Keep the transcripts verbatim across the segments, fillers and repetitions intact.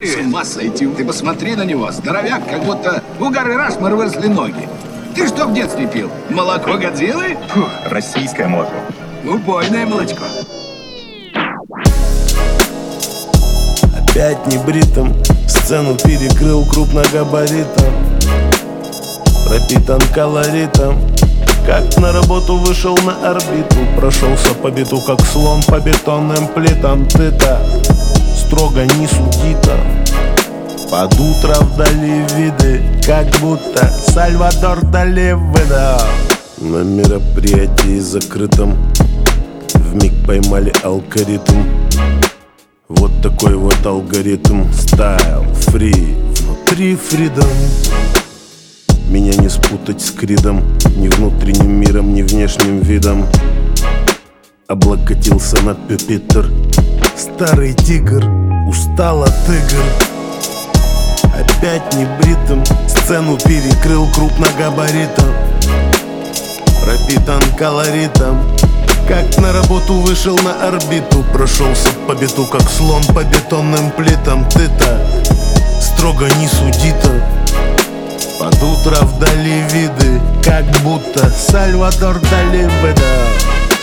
С ума сойти. Ты посмотри на него. Здоровяк, как будто у горы Рашмар выросли ноги. Ты что в детстве пил? Молоко Годзиллы? Фух, российское молоко. Убойное молочко. Опять небритым сцену перекрыл крупногабаритом, пропитан колоритом. Как на работу вышел на орбиту, прошелся по биту, как слон по бетонным плитам. Ты-то строго не суди-то. Под утро вдали виды, как будто Сальвадор Дали выдал. На мероприятии закрытом вмиг поймали алгоритм. Вот такой вот алгоритм. Стайл, фри, внутри фридом. Меня не спутать с кридом, ни внутренним миром, ни внешним видом. Облокотился на пюпитр старый тигр, устал от игр. Опять небритым сцену перекрыл крупногабаритом, пропитан колоритом. Как на работу вышел на орбиту, прошелся по биту, как слон по бетонным плитам. Ты-то строго не суди-то. Под утро вдали виды, как будто Сальвадор Дали выдал.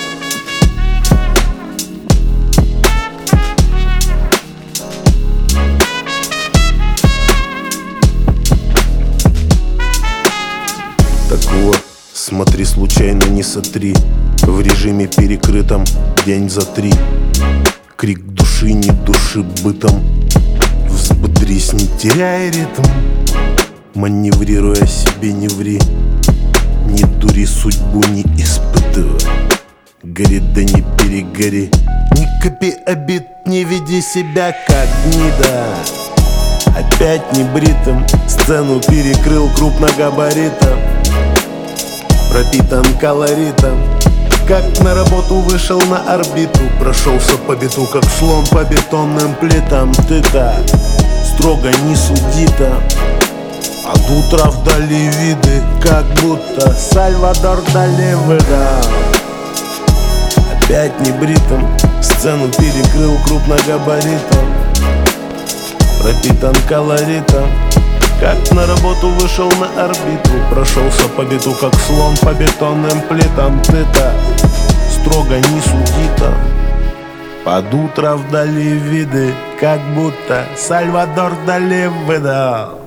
Так вот, смотри, случайно не сотри. В режиме перекрытом день за три. Крик души не души бытом. Взбодрись, не теряй ритм. Маневрируя себе не ври. Не дури, судьбу не испытывай. Гори да не перегори. Не копи обид, не веди себя как гнида. Опять небритым сцену перекрыл крупногабаритом, пропитан колоритом. Как на работу вышел на орбиту, прошелся по биту, как слон по бетонным плитам. Ты-то строго не суди-то. От утра вдали виды, как будто Сальвадор Дали выдал. Опять небритым сцену перекрыл крупногабаритом, пропитан колоритом. Как на работу вышел на орбиту, прошелся по биту, как слон по бетонным плитам. Ты-то строго не суди-то. Под утро вдали виды, как будто Сальвадор Дали выдал.